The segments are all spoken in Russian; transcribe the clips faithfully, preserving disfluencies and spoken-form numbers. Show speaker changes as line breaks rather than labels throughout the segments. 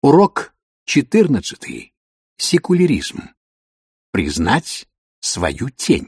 Урок четырнадцатый. Секуляризм. Признать свою тень.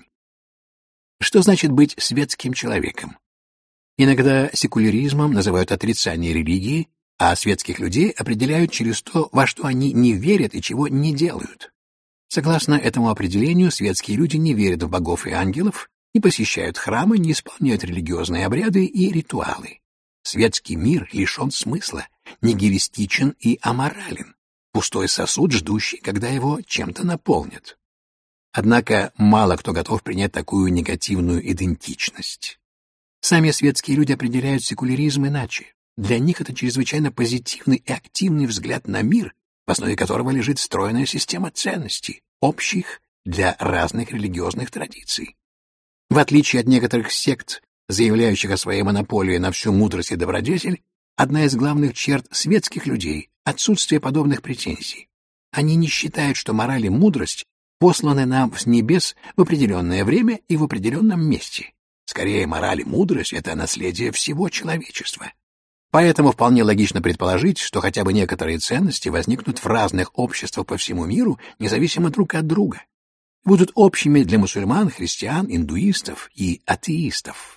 Что значит быть светским человеком? Иногда секуляризмом называют отрицание религии, а светских людей определяют через то, во что они не верят и чего не делают. Согласно этому определению, светские люди не верят в богов и ангелов, не посещают храмы, не исполняют религиозные обряды и ритуалы. Светский мир лишен смысла, нигилистичен и аморален, пустой сосуд, ждущий, когда его чем-то наполнят. Однако мало кто готов принять такую негативную идентичность. Сами светские люди определяют секуляризм иначе. Для них это чрезвычайно позитивный и активный взгляд на мир, в основе которого лежит стройная система ценностей, общих для разных религиозных традиций. В отличие от некоторых сект, заявляющих о своей монополии на всю мудрость и добродетель, одна из главных черт светских людей — отсутствие подобных претензий. Они не считают, что мораль и мудрость посланы нам с небес в определенное время и в определенном месте. Скорее, мораль и мудрость — это наследие всего человечества. Поэтому вполне логично предположить, что хотя бы некоторые ценности возникнут в разных обществах по всему миру, независимо друг от друга, будут общими для мусульман, христиан, индуистов и атеистов.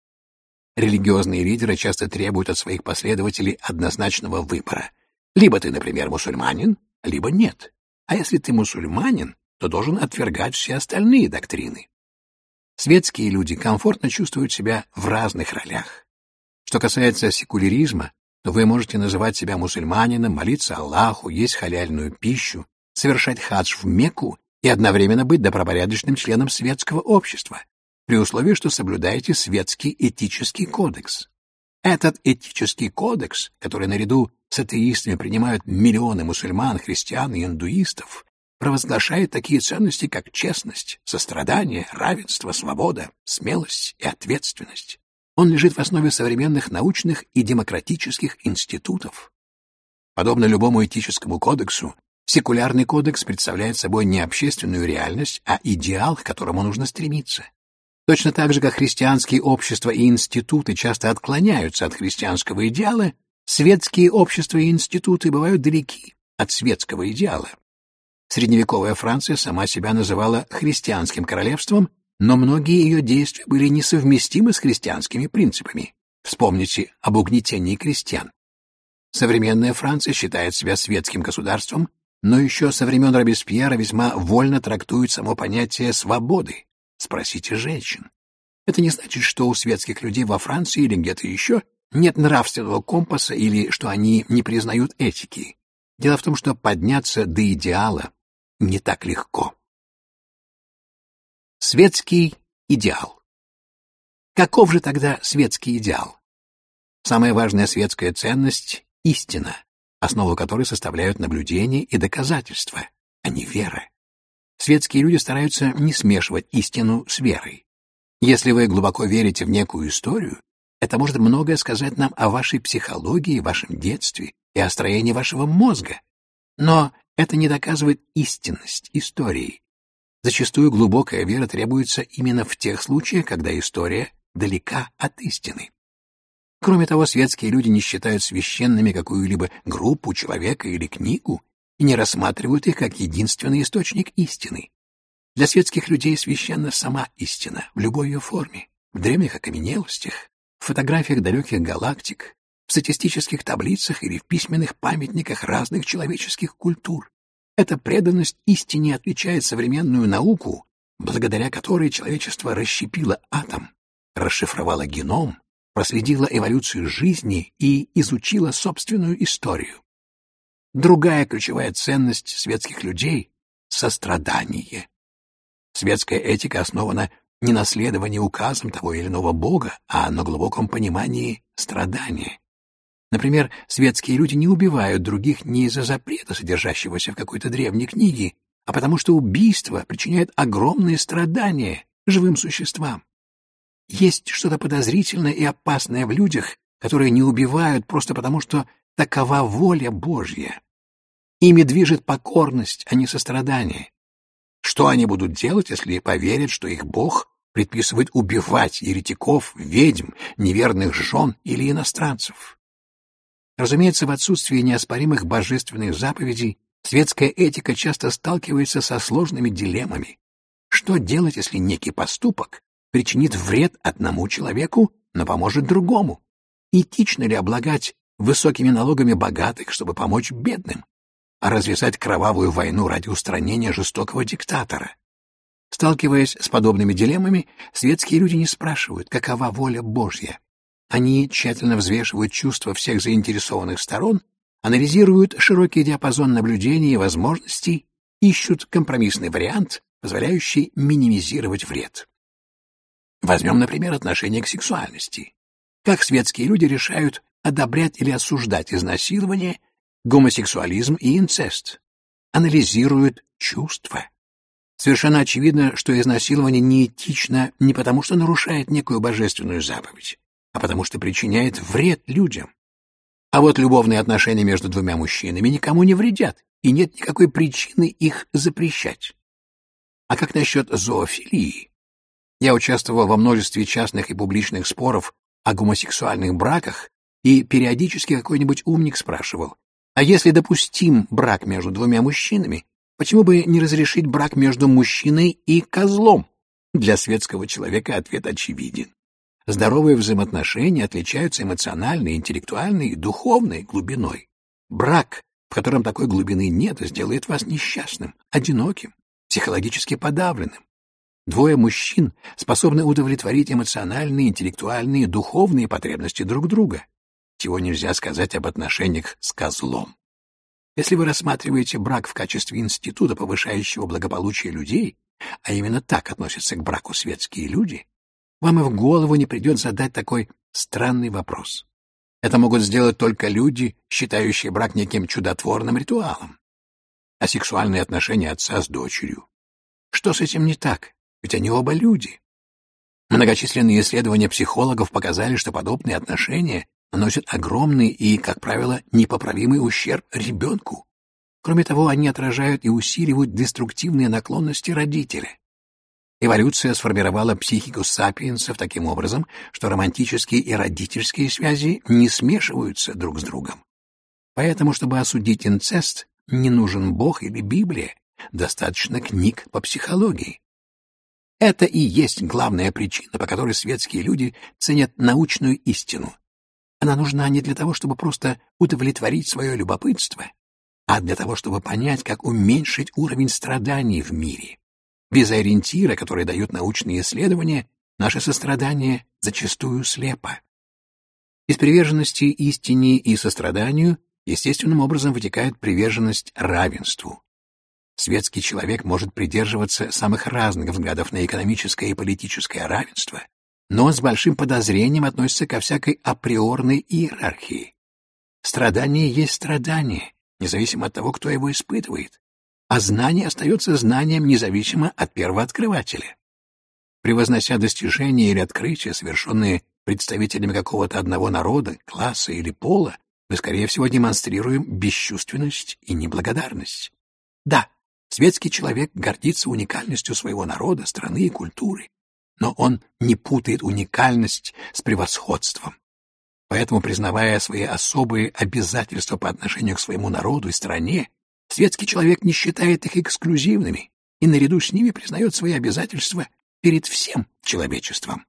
Религиозные лидеры часто требуют от своих последователей однозначного выбора. Либо ты, например, мусульманин, либо нет. А если ты мусульманин, то должен отвергать все остальные доктрины. Светские люди комфортно чувствуют себя в разных ролях. Что касается секуляризма, то вы можете называть себя мусульманином, молиться Аллаху, есть халяльную пищу, совершать хадж в Мекку и одновременно быть добропорядочным членом светского общества, при условии, что соблюдаете светский этический кодекс. Этот этический кодекс, который наряду с атеистами принимают миллионы мусульман, христиан и индуистов, провозглашает такие ценности, как честность, сострадание, равенство, свобода, смелость и ответственность. Он лежит в основе современных научных и демократических институтов. Подобно любому этическому кодексу, секулярный кодекс представляет собой не общественную реальность, а идеал, к которому нужно стремиться. Точно так же, как христианские общества и институты часто отклоняются от христианского идеала, светские общества и институты бывают далеки от светского идеала. Средневековая Франция сама себя называла христианским королевством, но многие ее действия были несовместимы с христианскими принципами. Вспомните об угнетении крестьян. Современная Франция считает себя светским государством, но еще со времен Робеспьера весьма вольно трактует само понятие свободы. Спросите женщин. Это не значит, что у светских людей во Франции или где-то еще нет нравственного компаса или что они не признают этики. Дело в том, что подняться до идеала не так легко. Светский идеал. Каков же тогда светский идеал? Самая важная светская ценность — истина, основу которой составляют наблюдения и доказательства, а не вера. Светские люди стараются не смешивать истину с верой. Если вы глубоко верите в некую историю, это может многое сказать нам о вашей психологии, вашем детстве и о строении вашего мозга. Но это не доказывает истинность истории. Зачастую глубокая вера требуется именно в тех случаях, когда история далека от истины. Кроме того, светские люди не считают священными какую-либо группу, человека или книгу и не рассматривают их как единственный источник истины. Для светских людей священна сама истина в любой ее форме, в древних окаменелостях, в фотографиях далеких галактик, в статистических таблицах или в письменных памятниках разных человеческих культур. Эта преданность истине отличает современную науку, благодаря которой человечество расщепило атом, расшифровало геном, проследило эволюцию жизни и изучило собственную историю. Другая ключевая ценность светских людей — сострадание. Светская этика основана не на следовании указам того или иного бога, а на глубоком понимании страдания. Например, светские люди не убивают других не из-за запрета, содержащегося в какой-то древней книге, а потому что убийство причиняет огромные страдания живым существам. Есть что-то подозрительное и опасное в людях, которые не убивают просто потому, что такова воля Божья. Ими движет покорность, а не сострадание. Что они будут делать, если поверят, что их Бог предписывает убивать еретиков, ведьм, неверных жен или иностранцев? Разумеется, в отсутствии неоспоримых божественных заповедей светская этика часто сталкивается со сложными дилеммами. Что делать, если некий поступок причинит вред одному человеку, но поможет другому? Этично ли облагать высокими налогами богатых, чтобы помочь бедным, а развязать кровавую войну ради устранения жестокого диктатора? Сталкиваясь с подобными дилеммами, светские люди не спрашивают, какова воля Божья. Они тщательно взвешивают чувства всех заинтересованных сторон, анализируют широкий диапазон наблюдений и возможностей, ищут компромиссный вариант, позволяющий минимизировать вред. Возьмем, например, отношение к сексуальности. Как светские люди решают одобрять или осуждать изнасилование, гомосексуализм и инцест? Анализируют чувства. Совершенно очевидно, что изнасилование неэтично не потому, что нарушает некую божественную заповедь, а потому что причиняет вред людям. А вот любовные отношения между двумя мужчинами никому не вредят, и нет никакой причины их запрещать. А как насчет зоофилии? Я участвовал во множестве частных и публичных споров о гомосексуальных браках, и периодически какой-нибудь умник спрашивал, а если допустим брак между двумя мужчинами, почему бы не разрешить брак между мужчиной и козлом? Для светского человека ответ очевиден. Здоровые взаимоотношения отличаются эмоциональной, интеллектуальной и духовной глубиной. Брак, в котором такой глубины нет, сделает вас несчастным, одиноким, психологически подавленным. Двое мужчин способны удовлетворить эмоциональные, интеллектуальные, духовные потребности друг друга. Чего нельзя сказать об отношениях с козлом. Если вы рассматриваете брак в качестве института, повышающего благополучие людей, а именно так относятся к браку светские люди, вам и в голову не придет задать такой странный вопрос. Это могут сделать только люди, считающие брак неким чудотворным ритуалом. А сексуальные отношения отца с дочерью? Что с этим не так? Ведь они оба люди. Многочисленные исследования психологов показали, что подобные отношения наносят огромный и, как правило, непоправимый ущерб ребенку. Кроме того, они отражают и усиливают деструктивные наклонности родителя. Эволюция сформировала психику сапиенсов таким образом, что романтические и родительские связи не смешиваются друг с другом. Поэтому, чтобы осудить инцест, не нужен Бог или Библия, достаточно книг по психологии. Это и есть главная причина, по которой светские люди ценят научную истину. Она нужна не для того, чтобы просто удовлетворить свое любопытство, а для того, чтобы понять, как уменьшить уровень страданий в мире. Без ориентира, который дают научные исследования, наше сострадание зачастую слепо. Из приверженности истине и состраданию естественным образом вытекает приверженность равенству. Светский человек может придерживаться самых разных взглядов на экономическое и политическое равенство, но он с большим подозрением относится ко всякой априорной иерархии. Страдание есть страдание, независимо от того, кто его испытывает, а знание остается знанием независимо от первооткрывателя. Превознося достижения или открытия, совершенные представителями какого-то одного народа, класса или пола, мы, скорее всего, демонстрируем бесчувственность и неблагодарность. Да, светский человек гордится уникальностью своего народа, страны и культуры, но он не путает уникальность с превосходством. Поэтому, признавая свои особые обязательства по отношению к своему народу и стране, светский человек не считает их эксклюзивными и наряду с ними признает свои обязательства перед всем человечеством.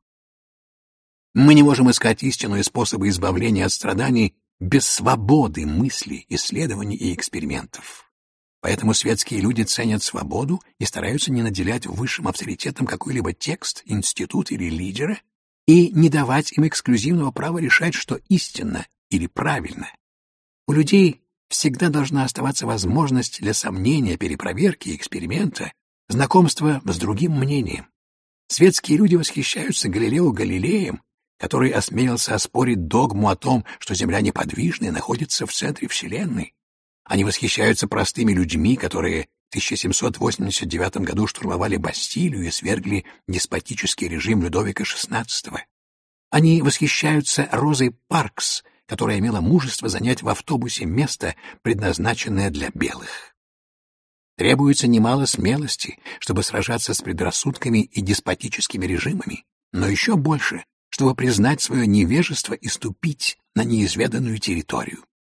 Мы не можем искать истину и способы избавления от страданий без свободы мысли, исследований и экспериментов. Поэтому светские люди ценят свободу и стараются не наделять высшим авторитетом какой-либо текст, институт или лидера и не давать им эксклюзивного права решать, что истинно или правильно. У людей всегда должна оставаться возможность для сомнения, перепроверки, эксперимента, знакомства с другим мнением. Светские люди восхищаются Галилео Галилеем, который осмелился оспорить догму о том, что Земля неподвижна и находится в центре Вселенной. Они восхищаются простыми людьми, которые в тысяча семьсот восемьдесят девятом году штурмовали Бастилию и свергли деспотический режим Людовика шестнадцатого. Они восхищаются Розой Паркс, которая имела мужество занять в автобусе место, предназначенное для белых. Требуется немало смелости, чтобы сражаться с предрассудками и деспотическими режимами, но еще больше, чтобы признать свое невежество и ступить на неизведанную территорию.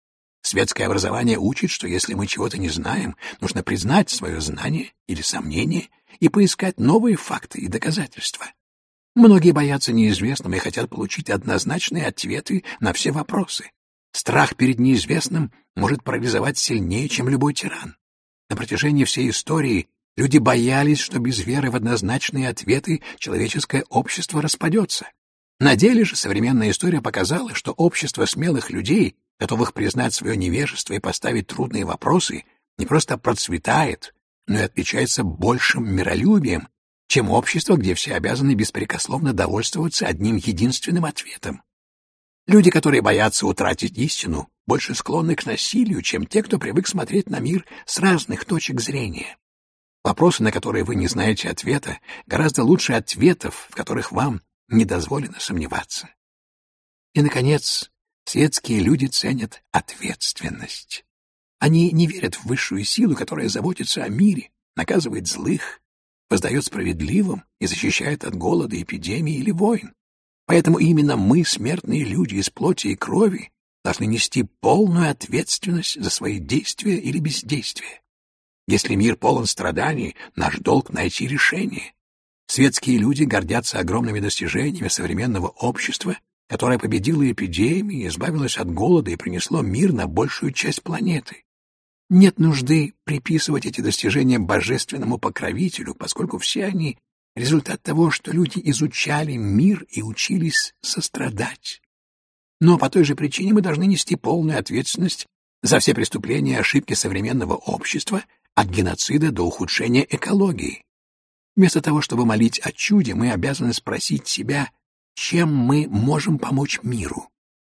Светское образование учит, что если мы чего-то не знаем, нужно признать свое знание или сомнение и поискать новые факты и доказательства. Многие боятся неизвестного и хотят получить однозначные ответы на все вопросы. Страх перед неизвестным может парализовать сильнее, чем любой тиран. На протяжении всей истории люди боялись, что без веры в однозначные ответы человеческое общество распадется. На деле же современная история показала, что общество смелых людей, готовых признать свое невежество и поставить трудные вопросы, не просто процветает, но и отличается большим миролюбием, чем общество, где все обязаны беспрекословно довольствоваться одним единственным ответом. Люди, которые боятся утратить истину, больше склонны к насилию, чем те, кто привык смотреть на мир с разных точек зрения. Вопросы, на которые вы не знаете ответа, гораздо лучше ответов, в которых вам не дозволено сомневаться. И, наконец, светские люди ценят ответственность. Они не верят в высшую силу, которая заботится о мире, наказывает злых, воздает справедливым и защищает от голода, эпидемий или войн. Поэтому именно мы, смертные люди из плоти и крови, должны нести полную ответственность за свои действия или бездействия. Если мир полон страданий, наш долг — найти решение. Светские люди гордятся огромными достижениями современного общества, которое победило эпидемии, избавилось от голода и принесло мир на большую часть планеты. Нет нужды приписывать эти достижения божественному покровителю, поскольку все они — результат того, что люди изучали мир и учились сострадать. Но по той же причине мы должны нести полную ответственность за все преступления и ошибки современного общества, от геноцида до ухудшения экологии. Вместо того, чтобы молить о чуде, мы обязаны спросить себя, чем мы можем помочь миру.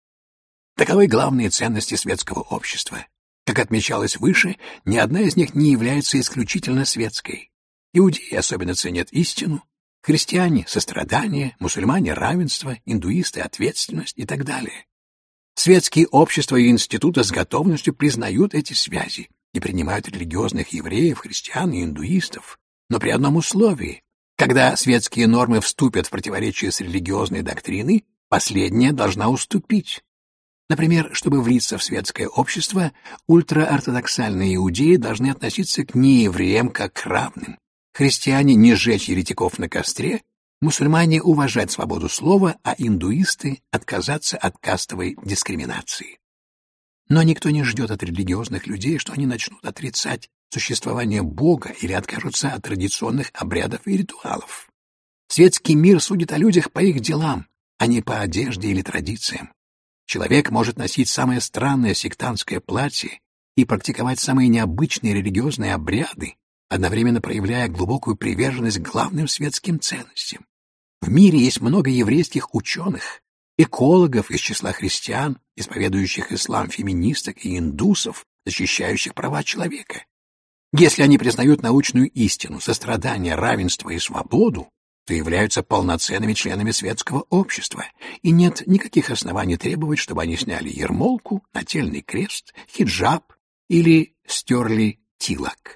Таковы главные ценности светского общества. Как отмечалось выше, ни одна из них не является исключительно светской. Иудеи особенно ценят истину, христиане — сострадание, мусульмане — равенство, индуисты — ответственность и так далее. Светские общества и институты с готовностью признают эти связи и принимают религиозных евреев, христиан и индуистов, но при одном условии. Когда светские нормы вступят в противоречие с религиозной доктриной, последняя должна уступить. Например, чтобы влиться в светское общество, ультраортодоксальные иудеи должны относиться к неевреям как к равным, христиане не сжечь еретиков на костре, мусульмане уважать свободу слова, а индуисты отказаться от кастовой дискриминации. Но никто не ждет от религиозных людей, что они начнут отрицать существование Бога или откажутся от традиционных обрядов и ритуалов. Светский мир судит о людях по их делам, а не по одежде или традициям. Человек может носить самое странное сектантское платье и практиковать самые необычные религиозные обряды, одновременно проявляя глубокую приверженность к главным светским ценностям. В мире есть много еврейских ученых, экологов из числа христиан, исповедующих ислам, феминисток и индусов, защищающих права человека. Если они признают научную истину, сострадание, равенство и свободу, то являются полноценными членами светского общества, и нет никаких оснований требовать, чтобы они сняли ермолку, нательный крест, хиджаб или стерли тилак.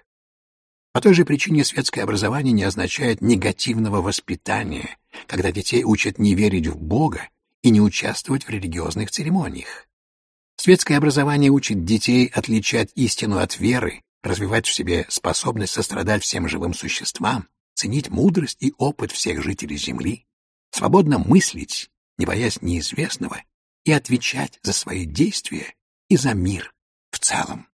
По той же причине светское образование не означает негативного воспитания, когда детей учат не верить в Бога и не участвовать в религиозных церемониях. Светское образование учит детей отличать истину от веры, развивать в себе способность сострадать всем живым существам, ценить мудрость и опыт всех жителей Земли, свободно мыслить, не боясь неизвестного, и отвечать за свои действия и за мир в целом.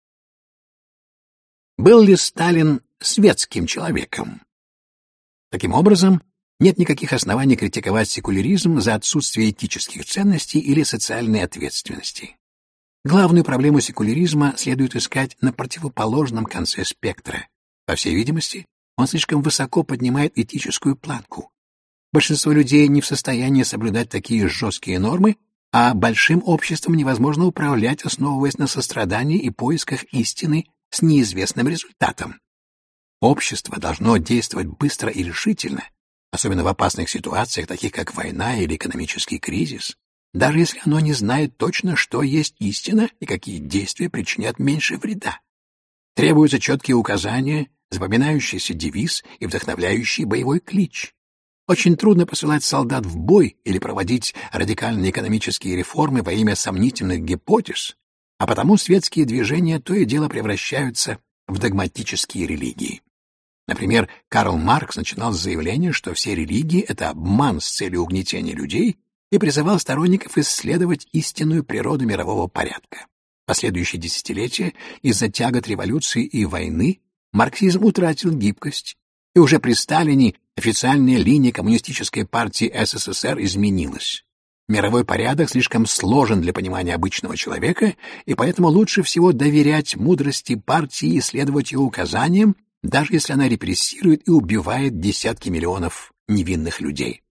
Был ли Сталин светским человеком? Таким образом, нет никаких оснований критиковать секуляризм за отсутствие этических ценностей или социальной ответственности. Главную проблему секуляризма следует искать на противоположном конце спектра. По всей видимости, он слишком высоко поднимает этическую планку. Большинство людей не в состоянии соблюдать такие жесткие нормы, а большим обществом невозможно управлять, основываясь на сострадании и поисках истины с неизвестным результатом. Общество должно действовать быстро и решительно, особенно в опасных ситуациях, таких как война или экономический кризис, даже если оно не знает точно, что есть истина и какие действия причинят меньше вреда. Требуются четкие указания, запоминающийся девиз и вдохновляющий боевой клич. Очень трудно посылать солдат в бой или проводить радикальные экономические реформы во имя сомнительных гипотез, а потому светские движения то и дело превращаются в догматические религии. Например, Карл Маркс начинал с заявления, что все религии — это обман с целью угнетения людей, и призывал сторонников исследовать истинную природу мирового порядка. В последующие десятилетия из-за тягот революции и войны марксизм утратил гибкость, и уже при Сталине официальная линия Коммунистической партии СССР изменилась. Мировой порядок слишком сложен для понимания обычного человека, и поэтому лучше всего доверять мудрости партии и следовать ее указаниям, даже если она репрессирует и убивает десятки миллионов невинных людей.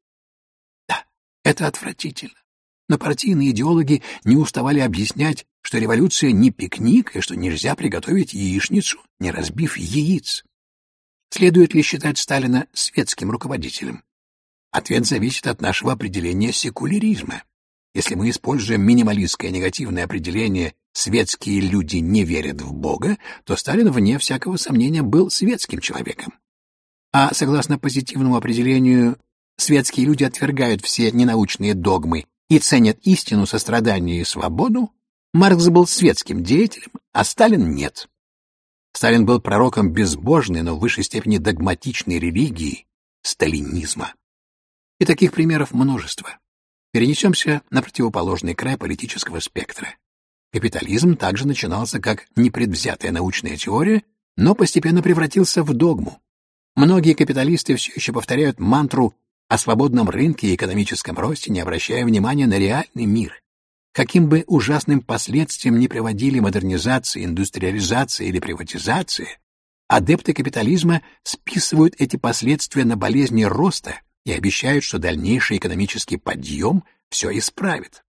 Да, это отвратительно. Но партийные идеологи не уставали объяснять, что революция не пикник и что нельзя приготовить яичницу, не разбив яиц. Следует ли считать Сталина светским руководителем? Ответ зависит от нашего определения секуляризма. Если мы используем минималистское негативное определение «светские люди не верят в Бога», то Сталин, вне всякого сомнения, был светским человеком. А согласно позитивному определению «светские люди отвергают все ненаучные догмы и ценят истину, сострадание и свободу», Маркс был светским деятелем, а Сталин — нет. Сталин был пророком безбожной, но в высшей степени догматичной религии — сталинизма. И таких примеров множество. Перенесемся на противоположный край политического спектра. Капитализм также начинался как непредвзятая научная теория, но постепенно превратился в догму. Многие капиталисты все еще повторяют мантру о свободном рынке и экономическом росте, не обращая внимания на реальный мир. Каким бы ужасным последствиям ни приводили модернизация, индустриализация или приватизация, адепты капитализма списывают эти последствия на болезни роста и обещают, что дальнейший экономический подъем все исправит.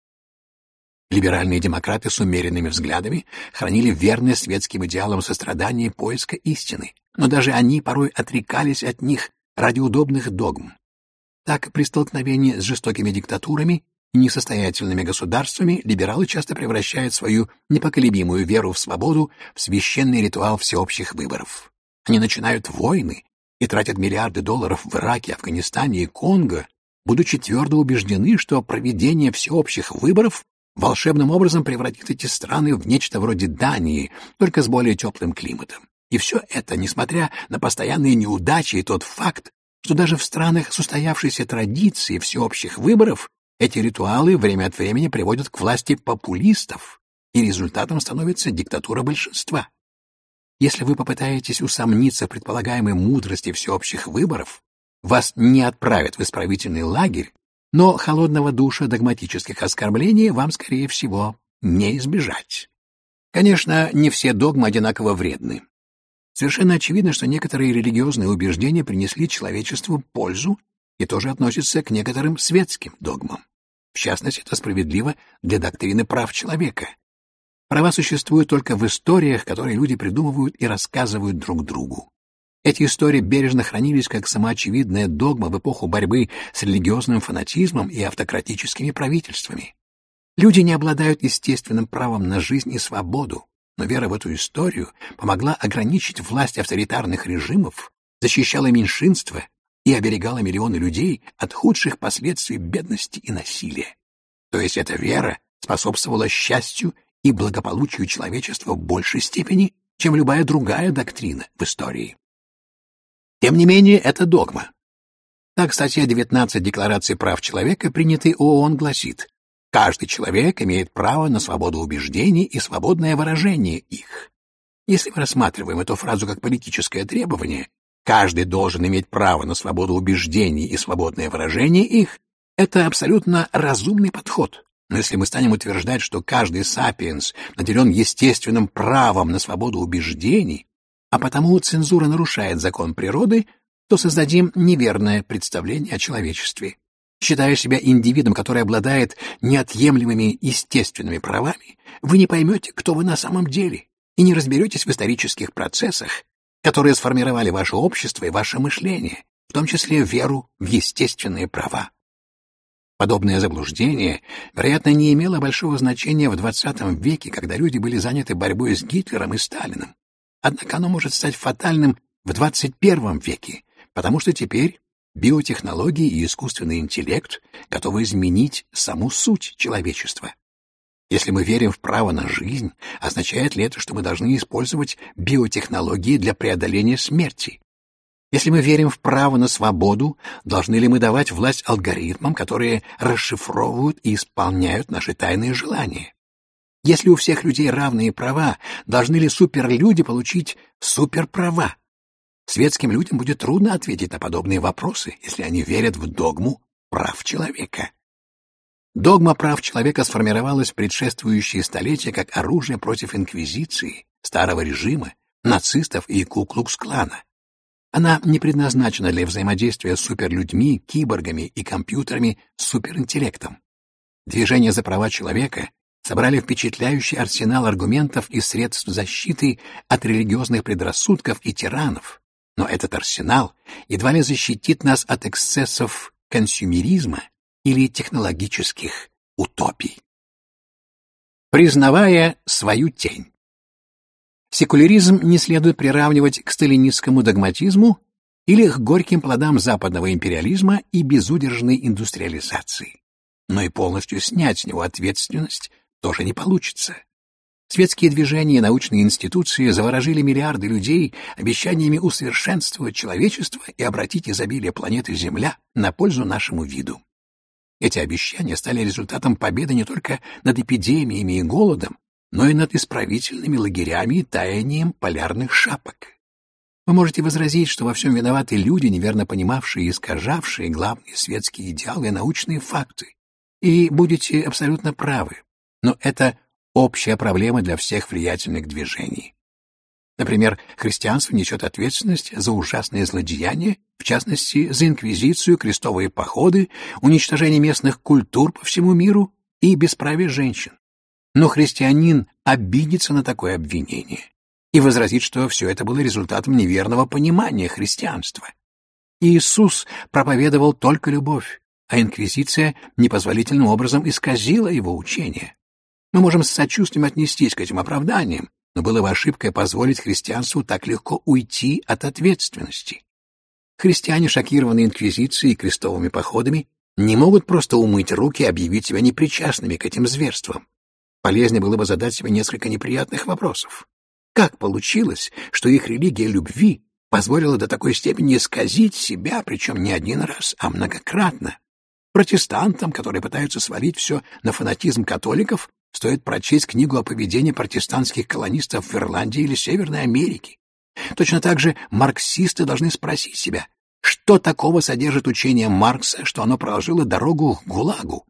Либеральные демократы с умеренными взглядами хранили верность светским идеалам сострадания и поиска истины, но даже они порой отрекались от них ради удобных догм. Так, при столкновении с жестокими диктатурами и несостоятельными государствами либералы часто превращают свою непоколебимую веру в свободу в священный ритуал всеобщих выборов. Они начинают войны и тратят миллиарды долларов в Ираке, Афганистане и Конго, будучи твердо убеждены, что проведение всеобщих выборов волшебным образом превратит эти страны в нечто вроде Дании, только с более теплым климатом. И все это, несмотря на постоянные неудачи и тот факт, что даже в странах с устоявшейся традицией всеобщих выборов эти ритуалы время от времени приводят к власти популистов, и результатом становится диктатура большинства. Если вы попытаетесь усомниться в предполагаемой мудрости всеобщих выборов, вас не отправят в исправительный лагерь, но холодного душа догматических оскорблений вам, скорее всего, не избежать. Конечно, не все догмы одинаково вредны. Совершенно очевидно, что некоторые религиозные убеждения принесли человечеству пользу и тоже относятся к некоторым светским догмам. В частности, это справедливо для доктрины прав человека. Права существуют только в историях, которые люди придумывают и рассказывают друг другу. Эти истории бережно хранились как самоочевидная догма в эпоху борьбы с религиозным фанатизмом и автократическими правительствами. Люди не обладают естественным правом на жизнь и свободу, но вера в эту историю помогла ограничить власть авторитарных режимов, защищала меньшинства и оберегала миллионы людей от худших последствий бедности и насилия. То есть эта вера способствовала счастью и благополучию человечества в большей степени, чем любая другая доктрина в истории. Тем не менее, это догма. Так, статья девятнадцать Декларации прав человека, принятой ООН, гласит: «Каждый человек имеет право на свободу убеждений и свободное выражение их». Если мы рассматриваем эту фразу как политическое требование, каждый должен иметь право на свободу убеждений и свободное выражение их, это абсолютно разумный подход. Но если мы станем утверждать, что каждый сапиенс наделен естественным правом на свободу убеждений, а потому цензура нарушает закон природы, то создадим неверное представление о человечестве. Считая себя индивидом, который обладает неотъемлемыми естественными правами, вы не поймете, кто вы на самом деле, и не разберетесь в исторических процессах, которые сформировали ваше общество и ваше мышление, в том числе веру в естественные права. Подобное заблуждение, вероятно, не имело большого значения в двадцатом веке, когда люди были заняты борьбой с Гитлером и Сталиным. Однако оно может стать фатальным в двадцать первом веке, потому что теперь биотехнологии и искусственный интеллект готовы изменить саму суть человечества. Если мы верим в право на жизнь, означает ли это, что мы должны использовать биотехнологии для преодоления смерти? Если мы верим в право на свободу, должны ли мы давать власть алгоритмам, которые расшифровывают и исполняют наши тайные желания? Если у всех людей равные права, должны ли суперлюди получить суперправа? Светским людям будет трудно ответить на подобные вопросы, если они верят в догму прав человека. Догма прав человека сформировалась в предшествующие столетия как оружие против инквизиции, старого режима, нацистов и Ку-Клукс-клана. Она не предназначена для взаимодействия с суперлюдьми, киборгами и компьютерами с суперинтеллектом. Движение за права человека собрали впечатляющий арсенал аргументов и средств защиты от религиозных предрассудков и тиранов, но этот арсенал едва ли защитит нас от эксцессов консюмеризма или технологических утопий. Признавая свою тень. Секуляризм не следует приравнивать к сталинистскому догматизму или к горьким плодам западного империализма и безудержной индустриализации. Но и полностью снять с него ответственность тоже не получится. Светские движения и научные институции заворожили миллиарды людей обещаниями усовершенствовать человечество и обратить изобилие планеты Земля на пользу нашему виду. Эти обещания стали результатом победы не только над эпидемиями и голодом, но и над исправительными лагерями и таянием полярных шапок. Вы можете возразить, что во всем виноваты люди, неверно понимавшие и искажавшие главные светские идеалы и научные факты, и будете абсолютно правы, но это общая проблема для всех влиятельных движений. Например, христианство несет ответственность за ужасные злодеяния, в частности, за инквизицию, крестовые походы, уничтожение местных культур по всему миру и бесправие женщин. Но христианин обидится на такое обвинение и возразит, что все это было результатом неверного понимания христианства. Иисус проповедовал только любовь, а инквизиция непозволительным образом исказила его учение. Мы можем с сочувствием отнестись к этим оправданиям, но было бы ошибкой позволить христианству так легко уйти от ответственности. Христиане, шокированные инквизицией и крестовыми походами, не могут просто умыть руки и объявить себя непричастными к этим зверствам. Полезнее было бы задать себе несколько неприятных вопросов. Как получилось, что их религия любви позволила до такой степени исказить себя, причем не один раз, а многократно? Протестантам, которые пытаются свалить все на фанатизм католиков, стоит прочесть книгу о поведении протестантских колонистов в Ирландии или Северной Америке. Точно так же марксисты должны спросить себя, что такого содержит учение Маркса, что оно проложило дорогу к ГУЛАГу.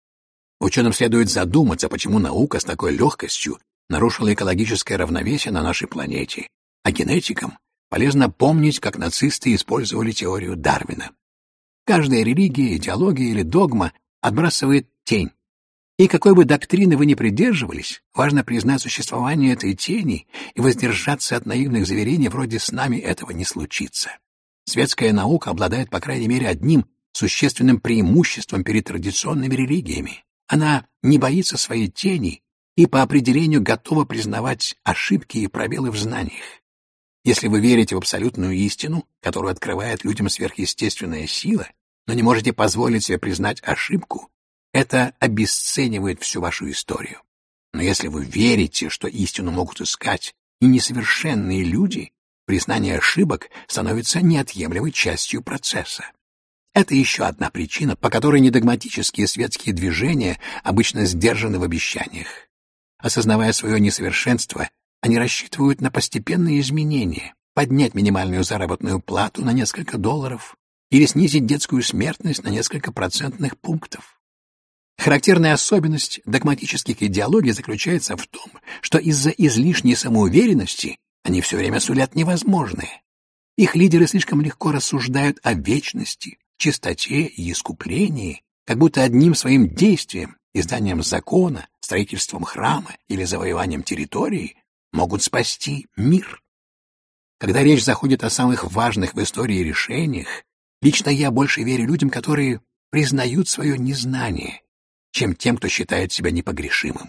Ученым следует задуматься, почему наука с такой легкостью нарушила экологическое равновесие на нашей планете, а генетикам полезно помнить, как нацисты использовали теорию Дарвина. Каждая религия, идеология или догма отбрасывает тень. И какой бы доктрины вы ни придерживались, важно признать существование этой тени и воздержаться от наивных заверений вроде «с нами этого не случится». Светская наука обладает, по крайней мере, одним существенным преимуществом перед традиционными религиями. Она не боится своей тени и по определению готова признавать ошибки и пробелы в знаниях. Если вы верите в абсолютную истину, которую открывает людям сверхъестественная сила, но не можете позволить себе признать ошибку, это обесценивает всю вашу историю. Но если вы верите, что истину могут искать и несовершенные люди, признание ошибок становится неотъемлемой частью процесса. Это еще одна причина, по которой недогматические светские движения обычно сдержаны в обещаниях. Осознавая свое несовершенство, они рассчитывают на постепенные изменения, поднять минимальную заработную плату на несколько долларов или снизить детскую смертность на несколько процентных пунктов. Характерная особенность догматических идеологий заключается в том, что из-за излишней самоуверенности они все время сулят невозможное. Их лидеры слишком легко рассуждают о вечности, чистоте и искуплении, как будто одним своим действием, изданием закона, строительством храма или завоеванием территории могут спасти мир. Когда речь заходит о самых важных в истории решениях, лично я больше верю людям, которые признают свое незнание, чем тем, кто считает себя непогрешимым.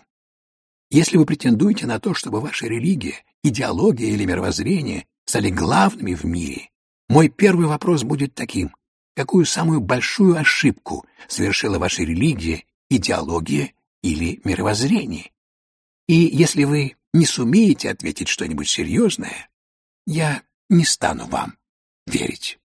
Если вы претендуете на то, чтобы ваша религия, идеология или мировоззрение стали главными в мире, мой первый вопрос будет таким: какую самую большую ошибку совершила ваша религия, идеология или мировоззрении. И если вы не сумеете ответить что-нибудь серьезное, я не стану вам верить.